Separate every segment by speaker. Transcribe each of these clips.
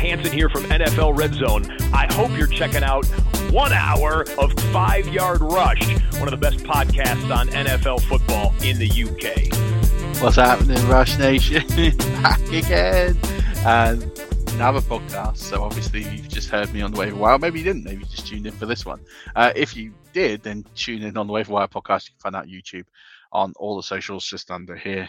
Speaker 1: Hansen here from NFL Red Zone. I hope you're checking out 1 hour of 5 Yard Rush, one of the best podcasts on NFL football in the UK.
Speaker 2: What's happening, Rush Nation? Back again. And another podcast. So obviously you've just heard me on the Waiver Wire. Maybe you didn't. Maybe you just tuned in for this one. If you did, then tune in on the Waiver Wire podcast. You can find out YouTube on all the socials just under here.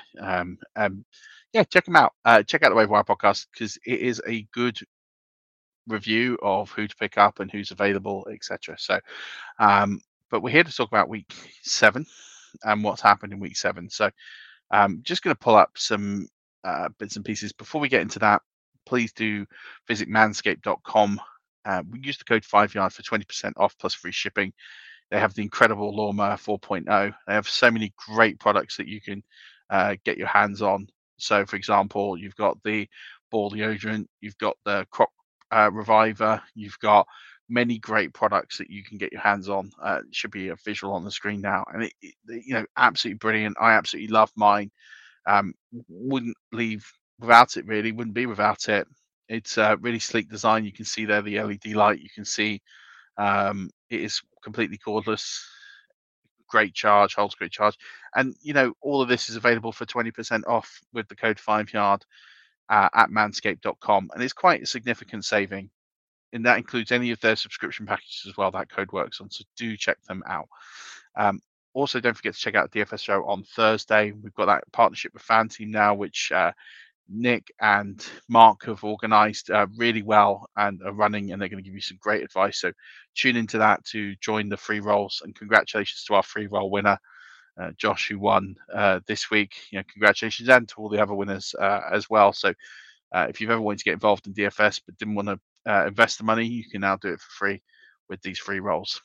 Speaker 2: Yeah, check them out. Check out the Waiver Wire podcast because it is a good review of who to pick up and who's available, etc. So, but we're here to talk about week 7 and what's happened in week 7. So, just going to pull up some bits and pieces. Before we get into that, please do visit manscaped.com. We use the code 5Yard for 20% off plus free shipping. They have the incredible Lawnmower 4.0. They have so many great products that you can get your hands on. So, for example, you've got the ball deodorant, you've got the crop reviver, you've got many great products that you can get your hands on. It should be a visual on the screen now, and it absolutely brilliant. I absolutely love mine. Wouldn't leave without it, really. Wouldn't be without it. It's a really sleek design. You can see there the LED light. You can see it is completely cordless. Great charge, holds great charge. And, all of this is available for 20% off with the code 5Yard at manscaped.com. And it's quite a significant saving. And that includes any of their subscription packages as well that code works on. So do check them out. Also, don't forget to check out the DFS show on Thursday. We've got that partnership with Fan Team now, which Nick and Mark have organized really well and are running, and they're going to give you some great advice. So tune into that to join the free rolls. And congratulations to our free roll winner, Josh, who won this week. Congratulations, and to all the other winners as well. So if you've ever wanted to get involved in DFS but didn't want to invest the money, you can now do it for free with these free rolls.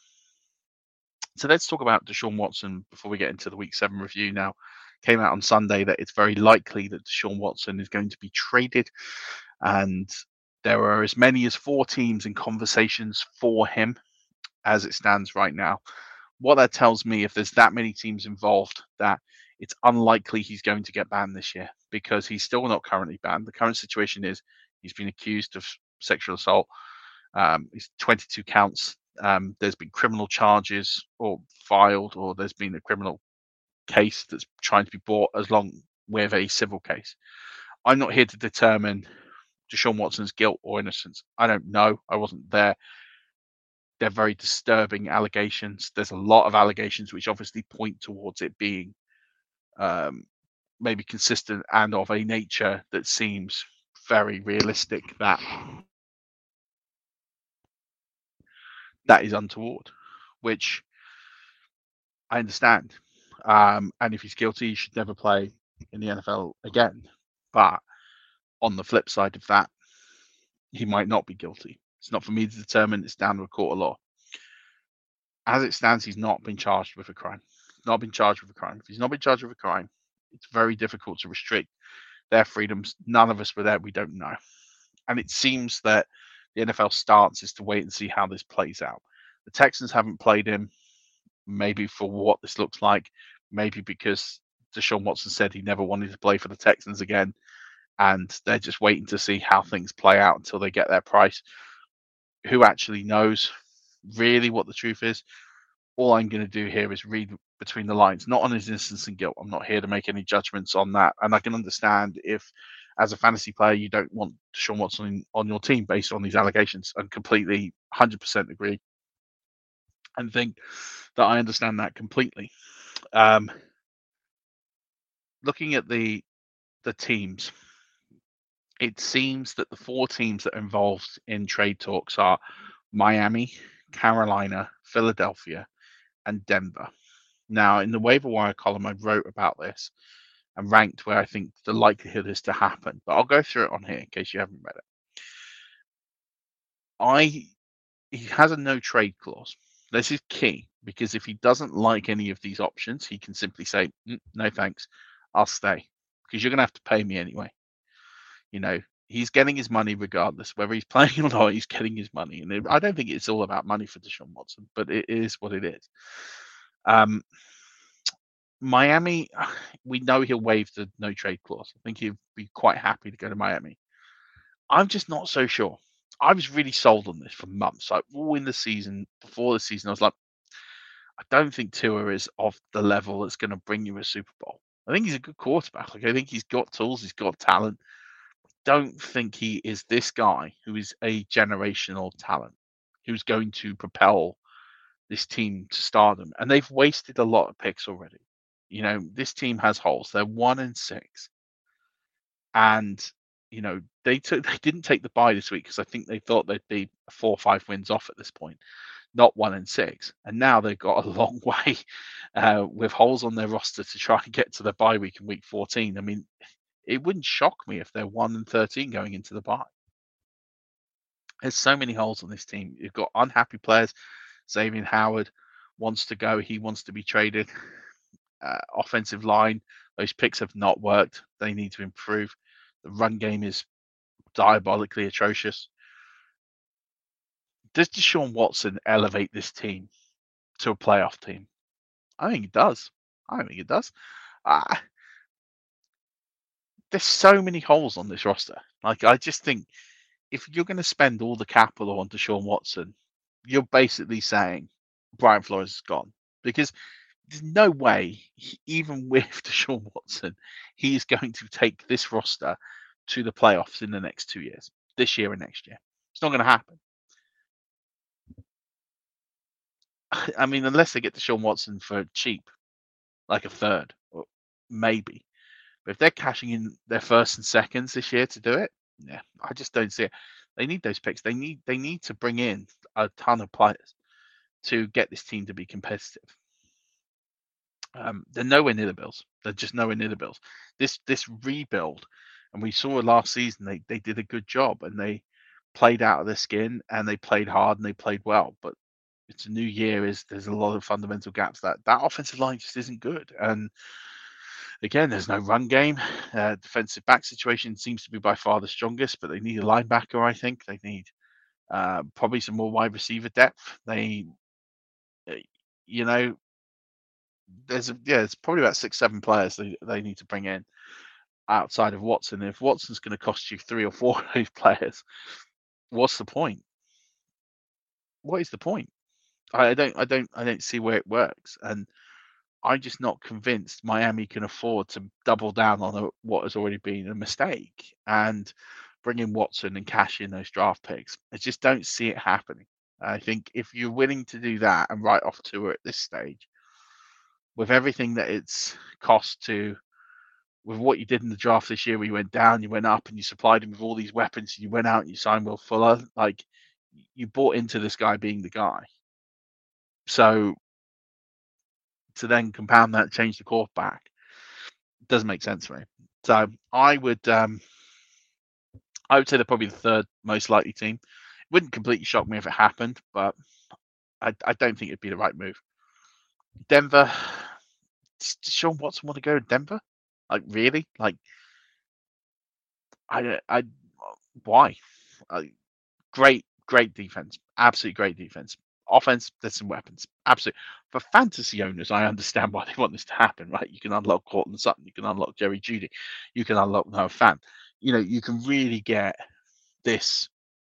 Speaker 2: So let's talk about Deshaun Watson before we get into the week 7 review. Now, came out on Sunday that it's very likely that Deshaun Watson is going to be traded, and there are as many as 4 teams in conversations for him as it stands right now. What that tells me, if there's that many teams involved, that it's unlikely he's going to get banned this year because he's still not currently banned. The current situation is he's been accused of sexual assault. He's 22 counts. There's been criminal charges or filed, or there's been a criminal case that's trying to be brought along with a civil case. I'm not here to determine Deshaun Watson's guilt or innocence. I don't know. I wasn't there. They're very disturbing allegations. There's a lot of allegations which obviously point towards it being maybe consistent and of a nature that seems very realistic that is untoward, which I understand. And if he's guilty, he should never play in the NFL again. But on the flip side of that, he might not be guilty. It's not for me to determine. It's down to a court of law. As it stands, he's not been charged with a crime. Not been charged with a crime. If he's not been charged with a crime, it's very difficult to restrict their freedoms. None of us were there. We don't know. And it seems that the NFL stance is to wait and see how this plays out. The Texans haven't played him, maybe for what this looks like, maybe because Deshaun Watson said he never wanted to play for the Texans again, and they're just waiting to see how things play out until they get their price. Who actually knows really what the truth is? All I'm going to do here is read between the lines, not on his innocence and guilt. I'm not here to make any judgments on that. And I can understand if, as a fantasy player, you don't want Deshaun Watson on your team based on these allegations. I completely 100% agree and think that I understand that completely. Looking at the teams, it seems that the 4 teams that are involved in trade talks are Miami, Carolina, Philadelphia, and Denver. Now, in the waiver wire column, I wrote about this and ranked where I think the likelihood is to happen. But I'll go through it on here in case you haven't read it. He has a no trade clause. This is key because if he doesn't like any of these options, he can simply say, no thanks, I'll stay because you're going to have to pay me anyway. He's getting his money regardless. Whether he's playing or not, he's getting his money. And I don't think it's all about money for Deshaun Watson, but it is what it is. Miami, we know he'll waive the no trade clause. I think he'll be quite happy to go to Miami. I'm just not so sure. I was really sold on this for months. Like all in the season, before the season, I was like, I don't think Tua is of the level that's going to bring you a Super Bowl. I think he's a good quarterback. Like I think he's got tools, he's got talent. Don't think he is this guy who is a generational talent, who's going to propel this team to stardom. And they've wasted a lot of picks already. You know, this team has holes. They're 1-6, and they didn't take the bye this week because I think they thought they'd be 4 or 5 wins off at this point, not 1-6. And now they've got a long way with holes on their roster to try and get to the bye week in week 14. I mean, it wouldn't shock me if they're 1-13 going into the bye. There's so many holes on this team. You've got unhappy players. Xavier Howard wants to go. He wants to be traded. Offensive line, those picks have not worked. They need to improve. The run game is diabolically atrocious. Does Deshaun Watson elevate this team to a playoff team? I think it does. There's so many holes on this roster. Like, I just think if you're going to spend all the capital on Deshaun Watson, you're basically saying Brian Flores is gone, because there's no way, even with Deshaun Watson, he is going to take this roster to the playoffs in the next 2 years, this year and next year. It's not going to happen. I mean, unless they get Deshaun Watson for cheap, like a third, or maybe. But if they're cashing in their first and seconds this year to do it, yeah, I just don't see it. They need those picks. They need to bring in a ton of players to get this team to be competitive. They're nowhere near the Bills. They're just nowhere near the Bills. This rebuild, and we saw last season, they did a good job, and they played out of their skin, and they played hard, and they played well. But it's a new year. There's a lot of fundamental gaps. That offensive line just isn't good. And again, there's no run game. Defensive back situation seems to be by far the strongest, but they need a linebacker. I think they need probably some more wide receiver depth. They, it's probably about 6-7 players they need to bring in outside of Watson. If Watson's going to cost you 3 or 4 of those players, what's the point? What is the point? I don't see where it works, and I'm just not convinced Miami can afford to double down on what has already been a mistake and bring in Watson and cash in those draft picks. I just don't see it happening. I think if you're willing to do that and write off Tua at this stage, with everything that it's cost to, with what you did in the draft this year, where you went down, you went up, and you supplied him with all these weapons, you went out and you signed Will Fuller, like, you bought into this guy being the guy. So to then compound that, change the quarterback, doesn't make sense for me. So I would say they're probably the third most likely team. It wouldn't completely shock me if it happened, but I don't think it'd be the right move. Denver, does Deshaun Watson want to go to Denver? Like, really? Like, why? Great defense, absolutely great defense. Offense, there's some weapons. Absolutely. For fantasy owners, I understand why they want this to happen, right? You can unlock Cortland Sutton, you can unlock Jerry Jeudy, you can unlock Noah Fant. You can really get this.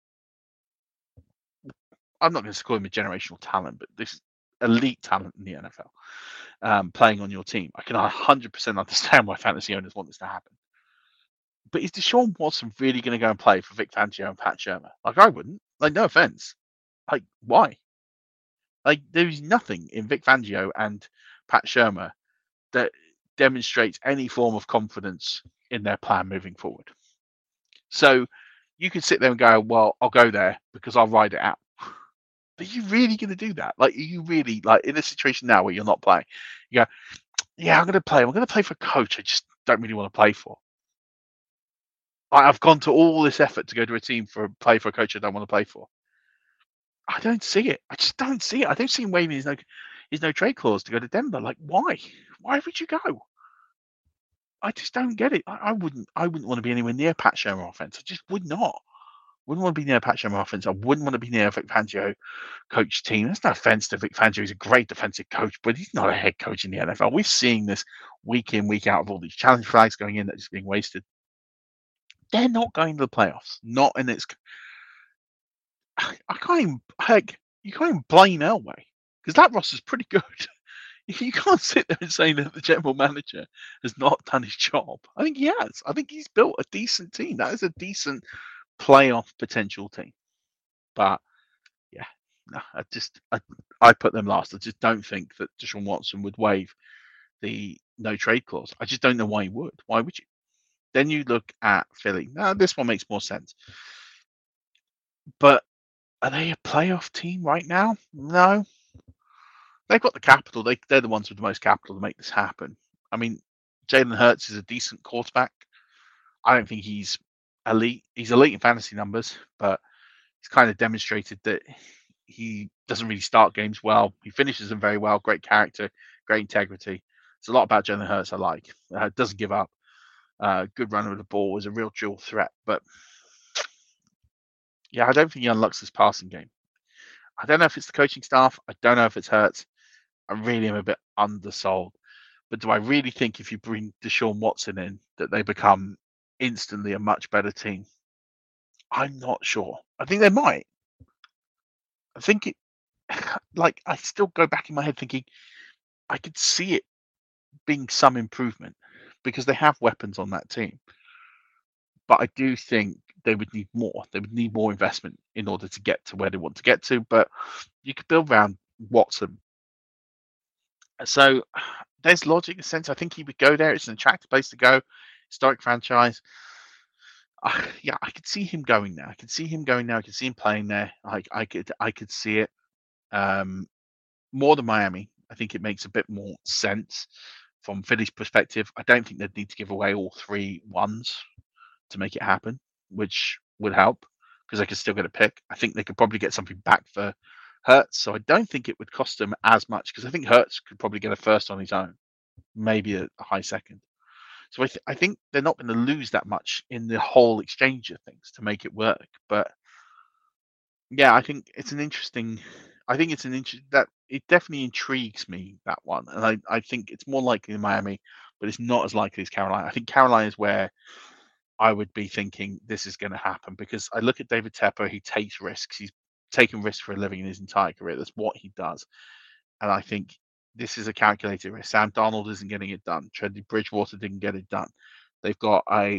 Speaker 2: I'm not going to call him a generational talent, but this elite talent in the NFL playing on your team. I can 100% understand why fantasy owners want this to happen. But is Deshaun Watson really going to go and play for Vic Fangio and Pat Shurmur? Like, I wouldn't. Like, no offense. Like, why? Like, there's nothing in Vic Fangio and Pat Shurmur that demonstrates any form of confidence in their plan moving forward. So you could sit there and go, well, I'll go there because I'll ride it out. But are you really going to do that? Like, are you really, like, in a situation now where you're not playing, you go, yeah, I'm going to play. I'm going to play for a coach I just don't really want to play for. I've gone to all this effort to go to a team play for a coach I don't want to play for. I don't see it. I just don't see it. I don't see him waiving his no trade clause to go to Denver. Like, why? Why would you go? I just don't get it. I wouldn't want to be anywhere near Pat Shurmur offense. I just would not. Wouldn't want to be near Pat Shurmur offense. I wouldn't want to be near a Vic Fangio coach team. There's no offense to Vic Fangio. He's a great defensive coach, but he's not a head coach in the NFL. We're seeing this week in, week out of all these challenge flags going in that are just being wasted. They're not going to the playoffs. Not in its. I can't even you can't even blame Elway because that roster's pretty good. You can't sit there and say that the general manager has not done his job. I think he has. I think he's built a decent team. That is a decent playoff potential team. But yeah, no, I put them last. I just don't think that Deshaun Watson would waive the no trade clause. I just don't know why he would. Why would you? Then you look at Philly. Now this one makes more sense. But are they a playoff team right now? No. They've got the capital. They're the ones with the most capital to make this happen. I mean, Jalen Hurts is a decent quarterback. I don't think he's elite. He's elite in fantasy numbers, but he's kind of demonstrated that he doesn't really start games well. He finishes them very well. Great character, great integrity. It's a lot about Jalen Hurts I like. Doesn't give up. Good runner of the ball. Is a real dual threat. But yeah, I don't think he unlocks this passing game. I don't know if it's the coaching staff. I don't know if it's Hurts. I really am a bit undersold. But do I really think if you bring Deshaun Watson in that they become instantly a much better team? I'm not sure. I think they might. I think it, like, I still go back in my head thinking I could see it being some improvement because they have weapons on that team. But I do think they would need more. They would need more investment in order to get to where they want to get to. But you could build around Watson. So there's logic in a sense. I think he would go there. It's an attractive place to go. Historic franchise. Yeah, I could see him going there. I could see him going there. I could see him playing there. I could see it. More than Miami. I think it makes a bit more sense from Philly's perspective. I don't think they'd need to give away all 3 ones to make it happen, which would help because they could still get a pick. I think they could probably get something back for Hurts, so I don't think it would cost them as much because I think Hurts could probably get a first on his own, maybe a high second. So I think they're not going to lose that much in the whole exchange of things to make it work. But yeah, I think it's an interesting. I think it's that it definitely intrigues me, that one, and I think it's more likely in Miami, but it's not as likely as Carolina. I think Carolina is where I would be thinking this is going to happen because I look at David Tepper. He takes risks. He's taken risks for a living in his entire career. That's what he does, and I think this is a calculated risk. Sam Darnold isn't getting it done. Teddy Bridgewater didn't get it done. They've got a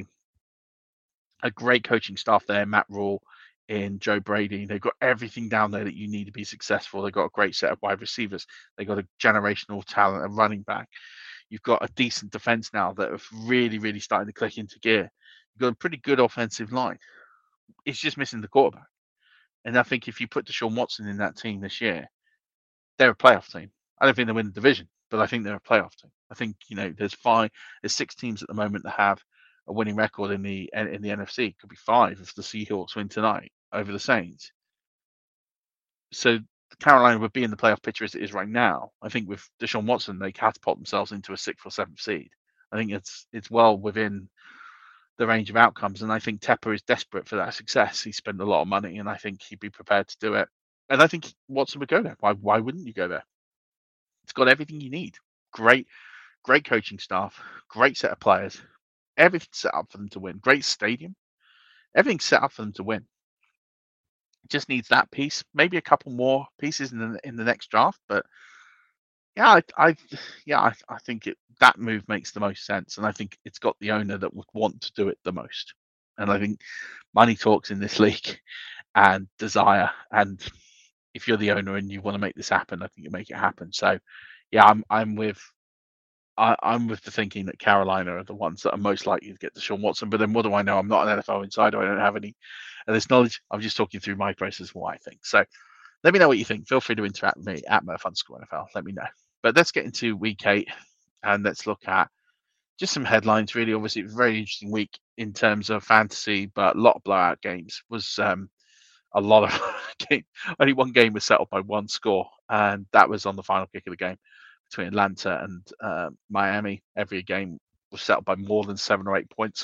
Speaker 2: great coaching staff there. Matt Rule, in Joe Brady. They've got everything down there that you need to be successful. They've got a great set of wide receivers. They've got a generational talent and running back. You've got a decent defense now that have really, really starting to click into gear. You've got a pretty good offensive line. It's just missing the quarterback. And I think if you put Deshaun Watson in that team this year, they're a playoff team. I don't think they win the division, but I think they're a playoff team. I think there's 6 teams at the moment that have a winning record in the NFC. It could be 5 if the Seahawks win tonight over the Saints. So Carolina would be in the playoff picture as it is right now. I think with Deshaun Watson, they catapult themselves into a 6th or 7th seed. I think it's well within the range of outcomes, and I think Tepper is desperate for that success. He spent a lot of money, and I think he'd be prepared to do it. And I think Watson would go there. Why wouldn't you go there? It's got everything you need. Great coaching staff, great set of players, everything set up for them to win. Great stadium, everything's set up for them to win. It just needs that piece, maybe a couple more pieces in the next draft. But yeah, I think that move makes the most sense, and I think it's got the owner that would want to do it the most. And I think money talks in this league, and desire. And if you're the owner and you want to make this happen, I think you make it happen. So yeah, I'm with the thinking that Carolina are the ones that are most likely to get Deshaun Watson. But then what do I know? I'm not an NFL insider. I don't have any of this knowledge. I'm just talking through my process of what I think. So let me know what you think. Feel free to interact with me at Murph_NFL. Let me know. But let's get into week 8 and let's look at just some headlines. Really, obviously, it was a very interesting week in terms of fantasy, but a lot of blowout games. Was a lot of game. Only one game was settled by 1 score, and that was on the final kick of the game between Atlanta and Miami. Every game was settled by more than 7 or 8 points.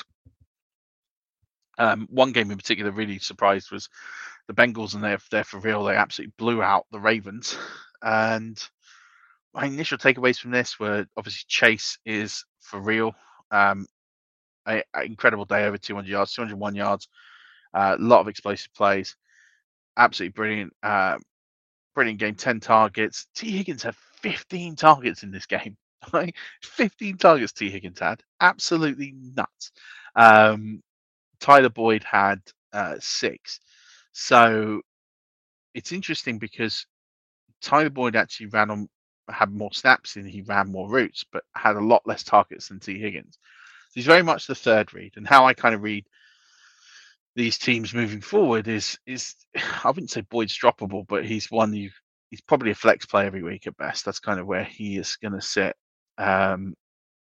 Speaker 2: One game in particular really surprised was the Bengals, and they're for real. They absolutely blew out the Ravens. And my initial takeaways from this were obviously Chase is for real. An incredible day, over 200 yards, 201 yards, a lot of explosive plays. absolutely brilliant. Brilliant game, 10 targets. T. Higgins had 15 targets in this game. 15 targets T. Higgins had. Absolutely nuts. Tyler Boyd had 6. So it's interesting because Tyler Boyd actually had more snaps and he ran more routes, but had a lot less targets than T. Higgins. So he's very much the third read. And how I kind of read these teams moving forward is I wouldn't say Boyd's droppable, but he's probably a flex play every week at best. That's kind of where he is going to sit. CJ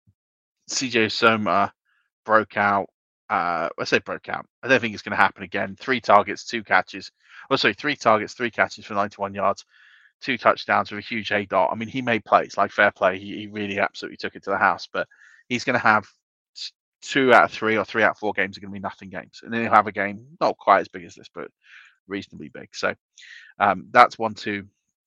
Speaker 2: Soma broke out. I say broke out. I don't think it's going to happen again. 3 targets, 2 catches. 3 targets, 3 catches for 91 yards, 2 touchdowns with a huge A dot. I mean, he made plays, like fair play. He really absolutely took it to the house. But he's going to have 2 out of 3 or 3 out of 4 games are going to be nothing games, and then he'll have a game not quite as big as this, but reasonably big. So that's one to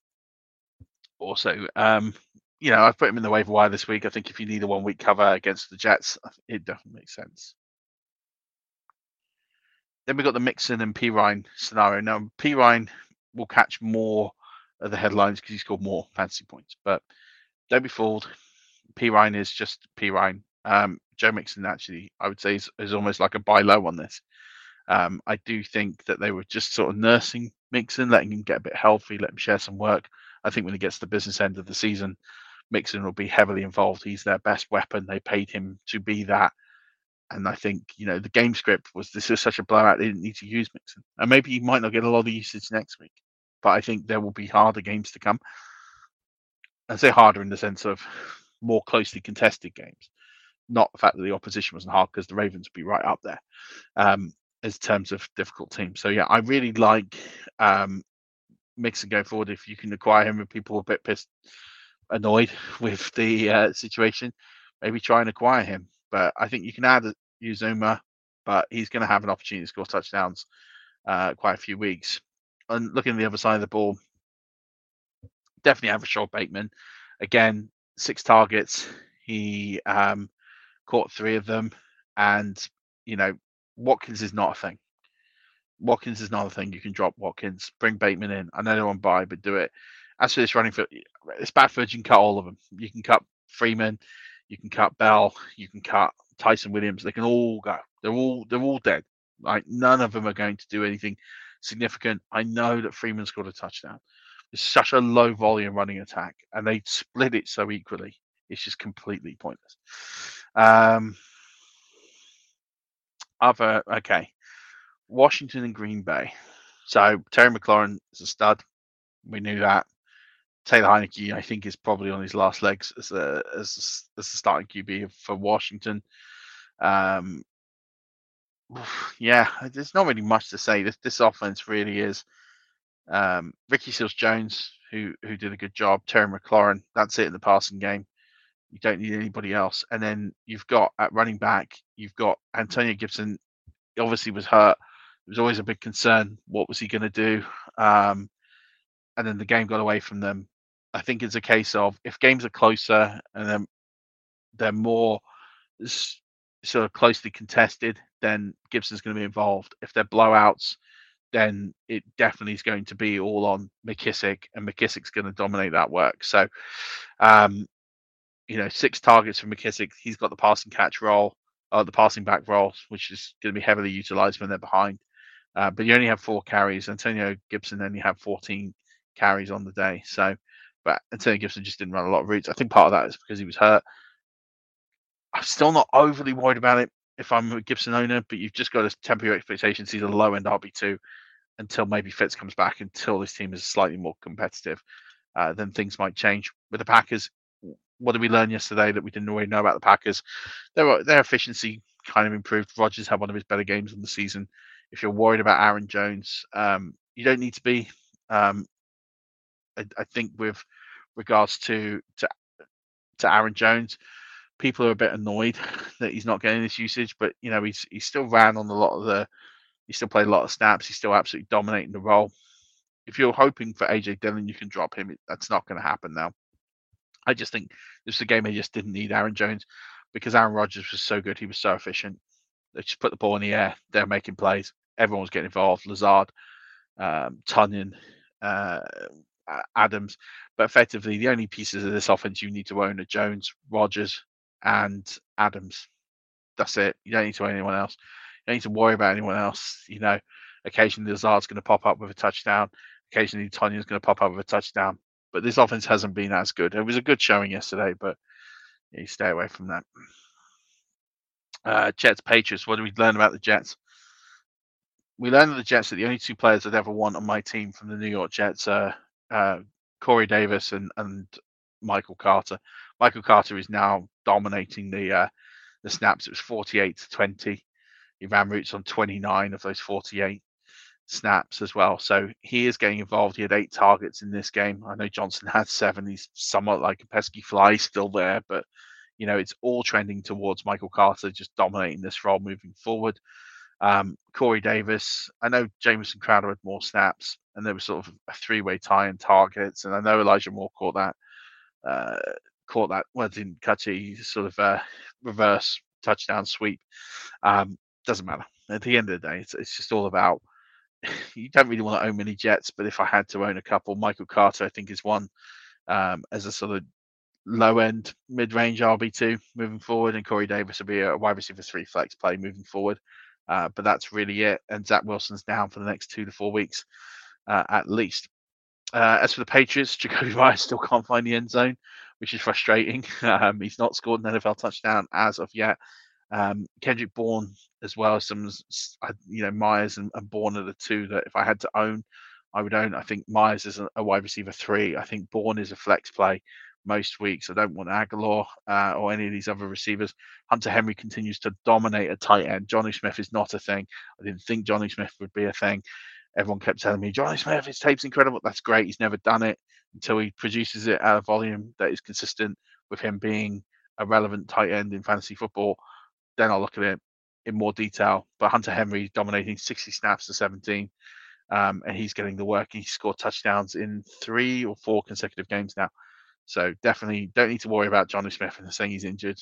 Speaker 2: also. I've put him in the waiver wire this week. I think if you need a 1 week cover against the Jets, it definitely makes sense. Then we've got the Mixon and Perine scenario. Now, Perine will catch more of the headlines because he scored more fantasy points. But don't be fooled. Perine is just Perine. Joe Mixon, actually, I would say, is almost like a buy low on this. I do think that they were just sort of nursing Mixon, letting him get a bit healthy, let him share some work. I think when he gets to the business end of the season, Mixon will be heavily involved. He's their best weapon. They paid him to be that. And I think, the game script was this is such a blowout, they didn't need to use Mixon. And maybe he might not get a lot of usage next week. But I think there will be harder games to come. I say harder in the sense of more closely contested games. Not the fact that the opposition wasn't hard, because the Ravens would be right up there as terms of difficult teams. So, yeah, I really like Mixon going forward. If you can acquire him and people are a bit annoyed with the situation, maybe try and acquire him. But I think you can add Uzoma, but he's going to have an opportunity to score touchdowns quite a few weeks. And looking at the other side of the ball, definitely have Rashad Bateman. Again, 6 targets. He caught 3 of them. And, Watkins is not a thing. Watkins is not a thing. You can drop Watkins. Bring Bateman in. I know they're on bye, but do it. As for this running for Spafford, you can cut all of them. You can cut Freeman. You can cut Bell. You can cut Tyson Williams. They can all go. They're all dead. Like, none of them are going to do anything significant. I know that Freeman scored a touchdown. It's such a low volume running attack, and they split it so equally. It's just completely pointless. Washington and Green Bay. So Terry McLaurin is a stud. We knew that. Taylor Heinicke, I think, is probably on his last legs as the starting QB for Washington. Yeah, there's not really much to say. This offense really is Ricky Seals-Jones, who did a good job. Terry McLaurin, that's it in the passing game. You don't need anybody else. And then you've got at running back, you've got Antonio Gibson. He obviously was hurt. It was always a big concern. What was he going to do? And then the game got away from them. I think it's a case of if games are closer and then they're more sort of closely contested, then Gibson's going to be involved. If they're blowouts, then it definitely is going to be all on McKissic, and McKissick's going to dominate that work. So, 6 targets for McKissic. He's got the passing catch role, the passing back role, which is going to be heavily utilized when they're behind. But you only have 4 carries. Antonio Gibson only had 14 carries on the day. But Antonio Gibson just didn't run a lot of routes. I think part of that is because he was hurt. I'm still not overly worried about it if I'm a Gibson owner, but you've just got to temper your expectations. He's a low-end RB2 until maybe Fitz comes back, until this team is slightly more competitive. Then things might change. With the Packers, what did we learn yesterday that we didn't already know about the Packers? Their efficiency kind of improved. Rodgers had one of his better games of the season. If you're worried about Aaron Jones, you don't need to be. I think with regards to Aaron Jones, people are a bit annoyed that he's not getting this usage, but he still ran on he still played a lot of snaps. He's still absolutely dominating the role. If you're hoping for AJ Dillon, you can drop him. That's not going to happen now. I just think this is a game they just didn't need Aaron Jones, because Aaron Rodgers was so good. He was so efficient. They just put the ball in the air. They're making plays. Everyone was getting involved. Lazard, Tonyan, Adams. But effectively, the only pieces of this offense you need to own are Jones, Rodgers, and Adams. That's it. You don't need to own anyone else. You don't need to worry about anyone else. Occasionally Lazard's going to pop up with a touchdown. Occasionally Tonyan's going to pop up with a touchdown. But this offense hasn't been as good. It was a good showing yesterday, but you stay away from that. Jets, Patriots. What do we learn about the Jets? We learned that the Jets are the only two players I'd ever want on my team from the New York Jets are Corey Davis and Michael Carter. Michael Carter is now dominating the snaps. It was 48-20. He ran routes on 29 of those 48 snaps as well. So he is getting involved. He had 8 targets in this game. I know Johnson had 7. He's somewhat like a pesky fly still there, but it's all trending towards Michael Carter just dominating this role moving forward. Corey Davis, I know Jamison Crowder had more snaps, and there was sort of a 3-way tie in targets, and I know Elijah Moore caught that. Well, didn't catch it. Sort of reverse touchdown sweep. Doesn't matter. At the end of the day, it's just all about. You don't really want to own many Jets, but if I had to own a couple, Michael Carter I think is one as a sort of low end mid range RB2 moving forward, and Corey Davis will be a wide receiver 3 flex play moving forward. But that's really it. And Zach Wilson's down for the next 2 to 4 weeks at least. As for the Patriots, Jacoby Myers still can't find the end zone, which is frustrating. He's not scored an NFL touchdown as of yet. Kendrick Bourne as well. Myers and Bourne are the two that if I had to own, I would own. I think Myers is a wide receiver 3. I think Bourne is a flex play most weeks. I don't want Aguilar or any of these other receivers. Hunter Henry continues to dominate at tight end. Johnny Smith is not a thing. I didn't think Johnny Smith would be a thing. Everyone kept telling me, Johnny Smith, his tape's incredible. That's great. He's never done it until he produces it at a volume that is consistent with him being a relevant tight end in fantasy football. Then I'll look at it in more detail. But Hunter Henry dominating 60 snaps to 17. And he's getting the work. He scored touchdowns in 3 or 4 consecutive games now. So definitely don't need to worry about Johnny Smith and saying he's injured.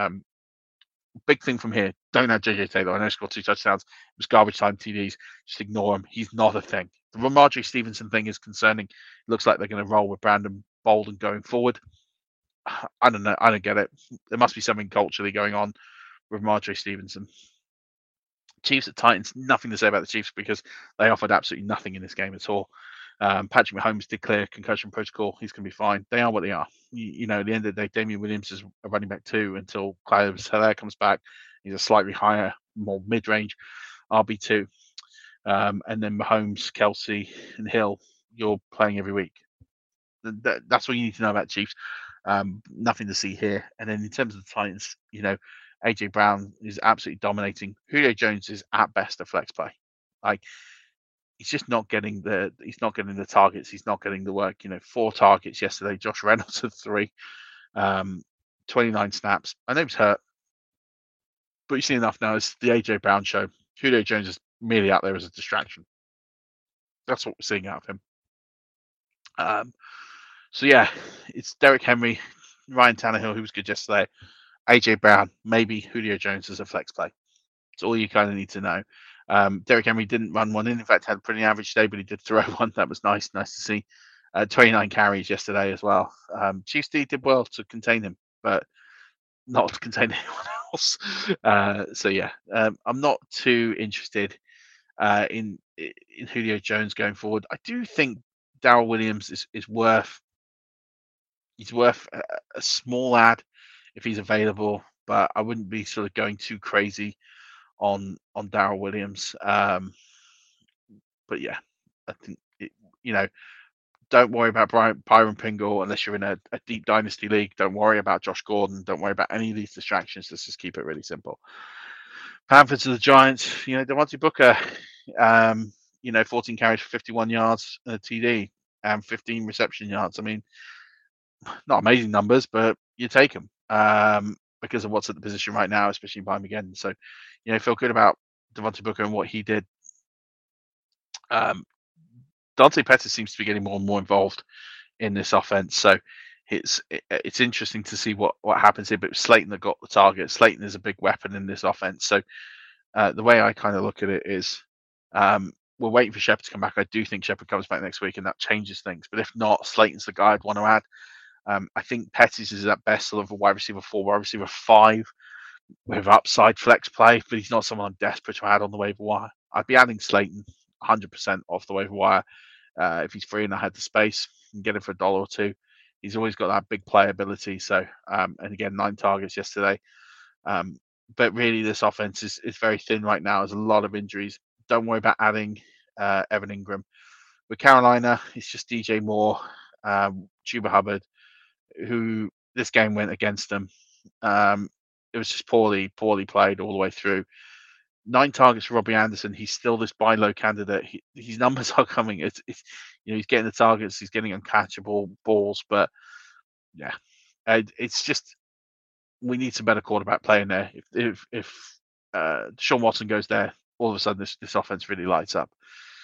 Speaker 2: Big thing from here, don't have JJ Taylor. I know he scored 2 touchdowns. It was garbage time TDs. Just ignore him. He's not a thing. The Ramondre Stevenson thing is concerning. It looks like they're going to roll with Brandon Bolden going forward. I don't know. I don't get it. There must be something culturally going on with Ramondre Stevenson. Chiefs at Titans, nothing to say about the Chiefs because they offered absolutely nothing in this game at all. Patrick Mahomes did clear concussion protocol. He's going to be fine. They are what they are. At the end of the day, Damian Williams is a running back 2 until Clyde Edwards-Helaire comes back. He's a slightly higher, more mid-range RB2. And then Mahomes, Kelsey, and Hill, you're playing every week. That's what you need to know about Chiefs. Nothing to see here. And then in terms of the Titans, AJ Brown is absolutely dominating. Julio Jones is at best a flex play. He's just not getting the targets. He's not getting the work. 4 targets yesterday. Josh Reynolds had 3, 29 snaps. I know he's hurt, but you see enough now. It's the AJ Brown show. Julio Jones is merely out there as a distraction. That's what we're seeing out of him. So yeah, it's Derrick Henry, Ryan Tannehill, who was good yesterday, AJ Brown, maybe Julio Jones as a flex play. It's all you kind of need to know. Derrick Henry didn't run one in. In fact, had a pretty average day, but he did throw one. That was nice to see. 29 carries yesterday as well. Chiefs D did well to contain him, but not to contain anyone else. So yeah, I'm not too interested in Julio Jones going forward. I do think Darrell Williams is worth. He's worth a small ad if he's available, but I wouldn't be sort of going too crazy on Darrell Williams. But yeah, I think don't worry about Byron Pringle unless you're in a deep dynasty league. Don't worry about Josh Gordon. Don't worry about any of these distractions. Let's just keep it really simple. Panthers to the Giants. Devontae Booker. 14 carries for 51 yards and a TD and 15 reception yards. I mean, not amazing numbers, but you take them because of what's at the position right now, especially by him again. So, feel good about Devontae Booker and what he did. Dante Pettis seems to be getting more and more involved in this offense. So it's interesting to see what happens here. But it was Slayton that got the target. Slayton is a big weapon in this offense. So the way I kind of look at it is we're waiting for Shepherd to come back. I do think Shepherd comes back next week, and that changes things. But if not, Slayton's the guy I'd want to add. I think Pettis is at best sort of a wide receiver 4, wide receiver 5 with upside flex play, but he's not someone I'm desperate to add on the waiver wire. I'd be adding Slayton 100% off the waiver wire if he's free and I had the space and get him for $1 or $2. He's always got that big playability. So, and again, 9 targets yesterday. But really, this offense is very thin right now. There's a lot of injuries. Don't worry about adding Evan Ingram. With Carolina, it's just DJ Moore, Chuba Hubbard, who this game went against them. It was just poorly played all the way through. 9 targets for Robbie Anderson. He's still this buy low candidate. His numbers are coming. It's he's getting the targets. He's getting uncatchable balls. But yeah, it's just we need some better quarterback play in there. If Deshaun Watson goes there, all of a sudden this offense really lights up.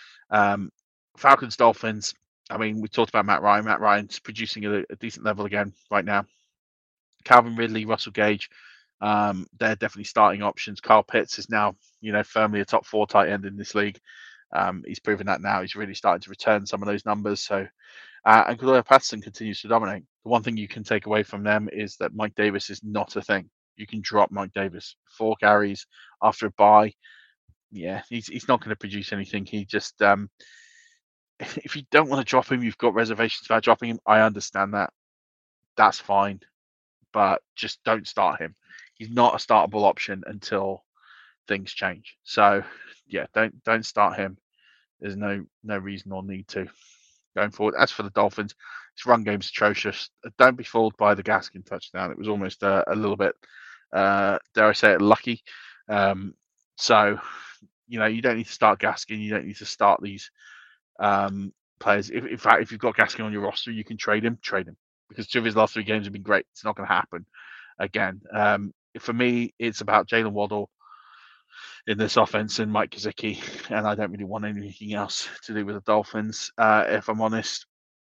Speaker 2: Falcons, Dolphins. I mean, we talked about Matt Ryan. Matt Ryan's producing at a decent level again right now. Calvin Ridley, Russell Gage, they're definitely starting options. Kyle Pitts is now, firmly a top 4 tight end in this league. He's proven that now. He's really starting to return some of those numbers. So, and Cordarrelle Patterson continues to dominate. The one thing you can take away from them is that Mike Davis is not a thing. You can drop Mike Davis 4 carries after a bye. Yeah, he's not going to produce anything. He just, if you don't want to drop him, you've got reservations about dropping him. I understand that. That's fine, but just don't start him. He's not a startable option until things change. So, yeah, don't start him. There's no reason or need to going forward. As for the Dolphins, his run game's atrocious. Don't be fooled by the Gaskin touchdown. It was almost a little bit, dare I say it, lucky. So, you don't need to start Gaskin. You don't need to start these players. In fact, if you've got Gaskin on your roster, you can trade him. Because 2 of his last 3 games have been great. It's not going to happen again. For me, it's about Jalen Waddle in this offense and Mike Gesicki, and I don't really want anything else to do with the Dolphins, if I'm honest.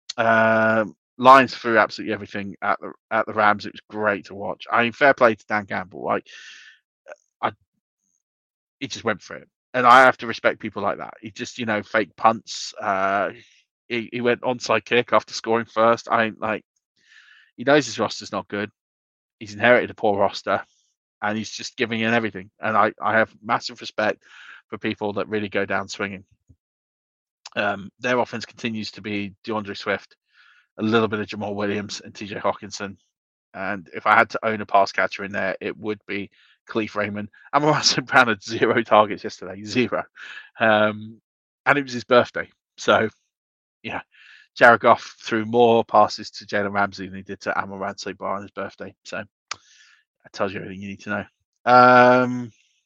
Speaker 2: Lions threw absolutely everything at the Rams. It was great to watch. I mean, fair play to Dan Campbell. He just went for it, and I have to respect people like that. He just, fake punts. He went onside kick after scoring first. He knows his roster's not good. He's inherited a poor roster, and he's just giving in everything. And I have massive respect for people that really go down swinging. Their offense continues to be DeAndre Swift, a little bit of Jamal Williams and TJ Hawkinson. And if I had to own a pass catcher in there, it would be Khalif Raymond. Amon-Ra St. Brown had 0 targets yesterday, 0. And it was his birthday. So, yeah. Jared Goff threw more passes to Jalen Ramsey than he did to Amon-Ra St. Brown on his birthday. So that tells you everything you need to know.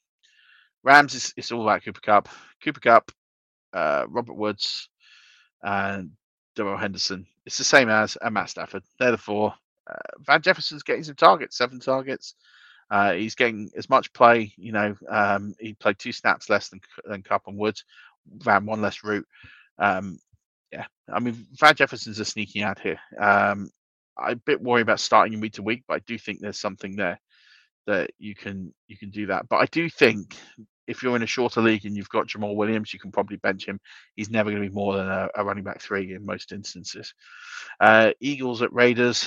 Speaker 2: Rams, it's all about Cooper Kupp. Cooper Kupp, Robert Woods, and Darrell Henderson. It's the same as Matt Stafford. They're the 4. Van Jefferson's getting some targets, 7 targets. He's getting as much play. He played 2 snaps less than Kupp and Woods, ran 1 less route. Yeah, I mean, Van Jefferson's a sneaky ad here. I'm a bit worried about starting him week to week, but I do think there's something there that you can do that. But I do think if you're in a shorter league and you've got Jamal Williams, you can probably bench him. He's never going to be more than a running back 3 in most instances. Eagles at Raiders.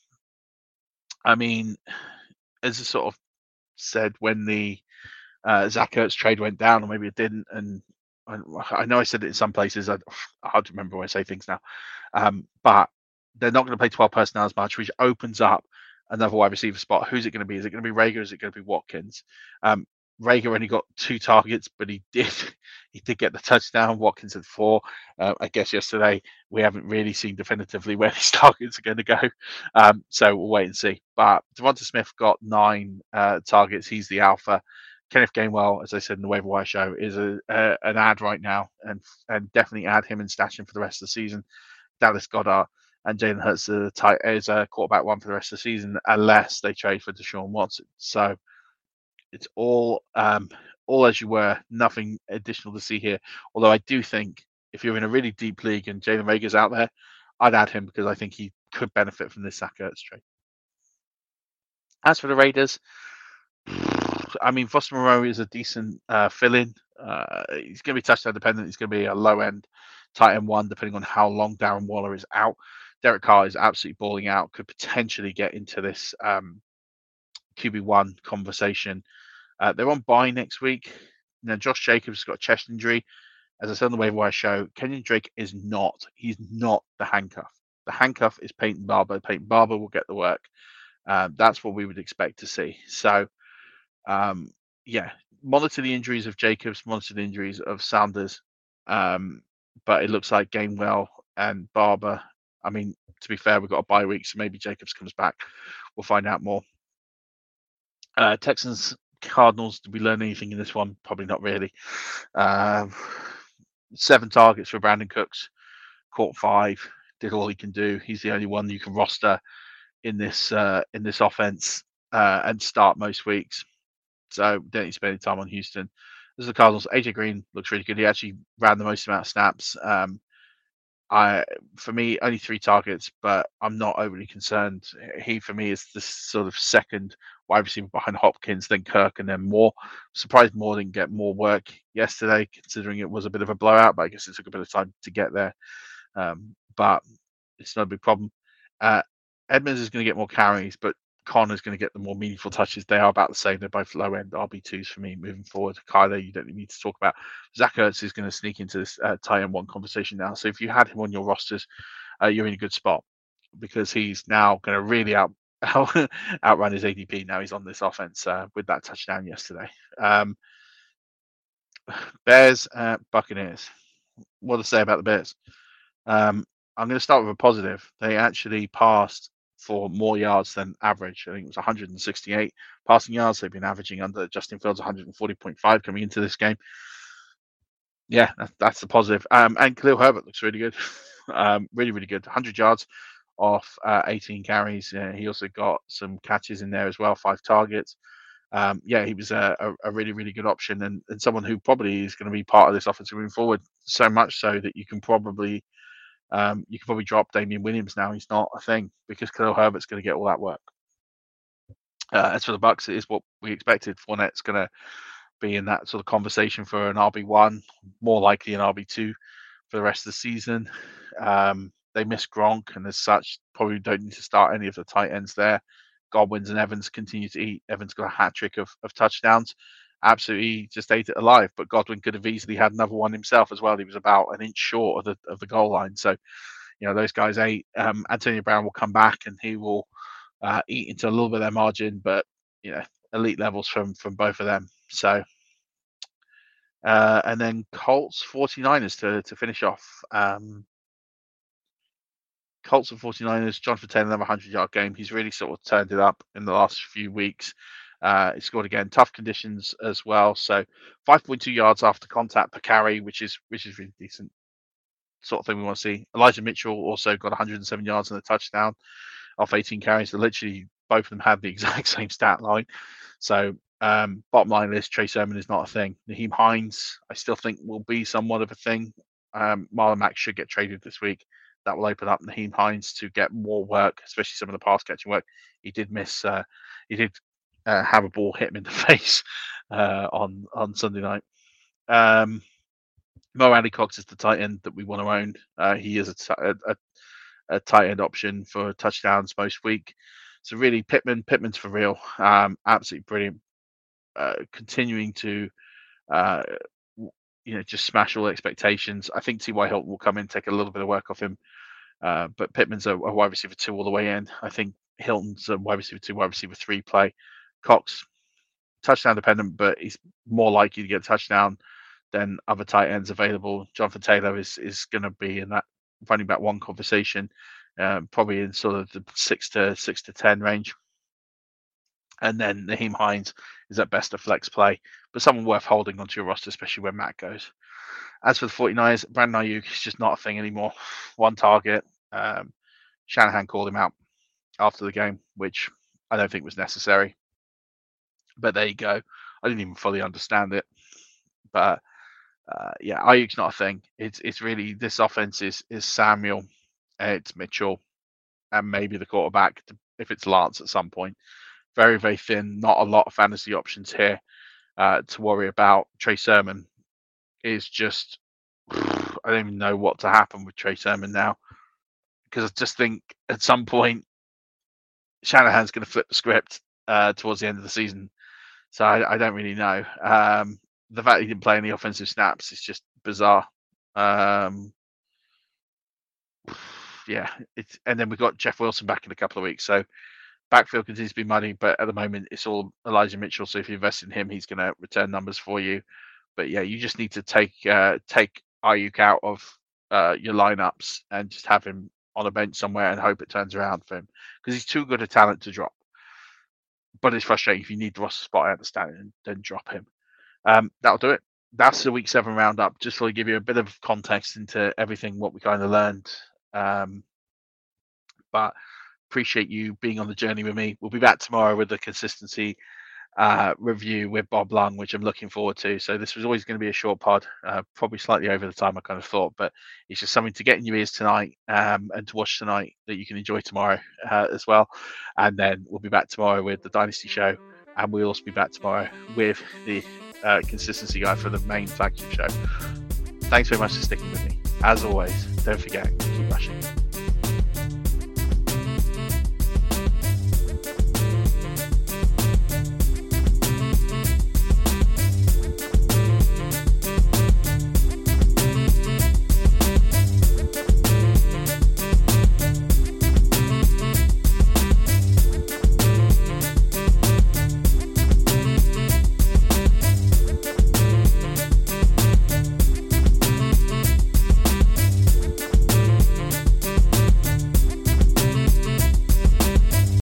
Speaker 2: I mean, as I sort of said when the Zach Ertz trade went down, or maybe it didn't, and I know I said it in some places. I hard to remember when I say things now. But they're not going to play 12 personnel as much, which opens up another wide receiver spot. Who's it going to be? Is it going to be Rager? Is it going to be Watkins? Rager only got 2 targets, but he did get the touchdown. Watkins had 4. I guess yesterday we haven't really seen definitively where these targets are going to go. So we'll wait and see. But Devonta Smith got 9 targets. He's the alpha. Kenneth Gainwell, as I said in the waiver wire show, is an ad right now, and definitely add him and stash him for the rest of the season. Dallas Goedert and Jalen Hurts is a quarterback 1 for the rest of the season, unless they trade for Deshaun Watson. So it's all as you were, nothing additional to see here. Although I do think if you're in a really deep league and Jalen Reagor's out there, I'd add him because I think he could benefit from this Zach Ertz trade. As for the Raiders, I mean, Foster Moreau is a decent fill-in. He's going to be touchdown dependent. He's going to be a low-end tight end one, depending on how long Darren Waller is out. Derek Carr is absolutely balling out. Could potentially get into this QB1 conversation. They're on bye next week. Now, Josh Jacobs has got a chest injury. As I said on the waiver wire show, Kenyon Drake is not. He's not the handcuff. The handcuff is Peyton Barber. Peyton Barber will get the work. That's what we would expect to see. So, yeah, monitor the injuries of Jacobs, monitor the injuries of Sanders. But it looks like Gainwell and Barber. I mean, to be fair, we've got a bye week, so maybe Jacobs comes back. We'll find out more. Texans, Cardinals, did we learn anything in this one? Probably not really. 7 targets for Brandon Cooks, caught 5, did all he can do. He's the only one you can roster in this offense and start most weeks. So don't need to spend any time on Houston. This is the Cardinals. AJ Green looks really good. He actually ran the most amount of snaps. For me, only 3 targets, but I'm not overly concerned. He, for me, is the sort of second wide receiver behind Hopkins, then Kirk, and then Moore. Surprised Moore didn't get more work yesterday, considering it was a bit of a blowout, but I guess it took a bit of time to get there. But it's not a big problem. Edmonds is going to get more carries, but Connor's going to get the more meaningful touches. They are about the same. They're both low-end RB2s for me moving forward. Kyler, you don't need to talk about. Zach Ertz is going to sneak into this tight end one conversation now. So if you had him on your rosters, you're in a good spot because he's now going to really outrun his ADP. Now he's on this offense with that touchdown yesterday. Bears, Buccaneers. What to say about the Bears? I'm going to start with a positive. They actually passed for more yards than average. I think it was 168 passing yards. They've been averaging under Justin Fields 140.5 coming into this game. Yeah, that's the positive. And Khalil Herbert looks really good. Really, really good. 100 yards off 18 carries. He also got some catches in there as well, 5 targets. Yeah, he was a really, really good option and someone who probably is going to be part of this offense moving forward, so much so that you can probably drop Damian Williams now. He's not a thing because Khalil Herbert's going to get all that work. As for the Bucs, it is what we expected. Fournette's going to be in that sort of conversation for an RB1, more likely an RB2 for the rest of the season. They miss Gronk, and as such, probably don't need to start any of the tight ends there. Godwins and Evans continue to eat. Evans got a hat trick of touchdowns. Absolutely just ate it alive. But Godwin could have easily had another one himself as well. He was about an inch short of the goal line. So, those guys ate. Antonio Brown will come back and he will eat into a little bit of their margin, but elite levels from both of them. So, and then Colts 49ers to finish off. Colts and 49ers, Jonathan Taylor, another 100-yard game. He's really sort of turned it up in the last few weeks. He scored again, tough conditions as well. So 5.2 yards after contact per carry, which is really decent sort of thing we want to see. Elijah Mitchell also got 107 yards and a touchdown off 18 carries. So literally both of them had the exact same stat line. So bottom line is Trey Sermon is not a thing. Naheem Hines, I still think will be somewhat of a thing. Marlon Mack should get traded this week. That will open up Naheem Hines to get more work, especially some of the pass catching work. He did miss. He did have a ball hit him in the face on Sunday night. Mo Alley-Cox is the tight end that we want to own. He is a tight end option for touchdowns most week. So really, Pittman's for real. Absolutely brilliant. Continuing to just smash all expectations. I think T.Y. Hilton will come in, take a little bit of work off him. But Pittman's a wide receiver 2 all the way in. I think Hilton's a wide receiver 2, wide receiver 3 play. Cox, touchdown dependent, but he's more likely to get a touchdown than other tight ends available. Jonathan Taylor is going to be in that running back 1 conversation, probably in sort of the 6 to 10 range. And then Naheem Hines is at best a flex play, but someone worth holding onto your roster, especially when Matt goes. As for the 49ers, Brandon Ayuk is just not a thing anymore. 1 target. Shanahan called him out after the game, which I don't think was necessary. But there you go. I didn't even fully understand it. But yeah, Ayuk's not a thing. It's really, this offense is Samuel, it's Mitchell, and maybe the quarterback if it's Lance at some point. very, very thin. Not a lot of fantasy options here to worry about. Trey Sermon is just, I don't even know what to happen with Trey Sermon now, because I just think at some point Shanahan's going to flip the script towards the end of the season. So I don't really know. The fact he didn't play any offensive snaps is just bizarre. Yeah, and then we've got Jeff Wilson back in a couple of weeks. So backfield continues to be muddy, but at the moment it's all Elijah Mitchell. So if you invest in him, he's going to return numbers for you. But yeah, you just need to take Ayuk out of your lineups and just have him on a bench somewhere and hope it turns around for him, because he's too good a talent to drop. But it's frustrating. If you need the roster spot, I understand it, and then drop him. That'll do it. That's the week 7 roundup. Just to give you a bit of context into everything, what we kind of learned. But appreciate you being on the journey with me. We'll be back tomorrow with the consistency review with Bob Lung, which I'm looking forward to. So this was always going to be a short pod, probably slightly over the time I kind of thought, but it's just something to get in your ears tonight and to watch tonight that you can enjoy tomorrow as well. And then we'll be back tomorrow with the Dynasty Show, and we'll also be back tomorrow with the Consistency Guide for the main flagship show. Thanks very much for sticking with me. As always, don't forget, keep rushing.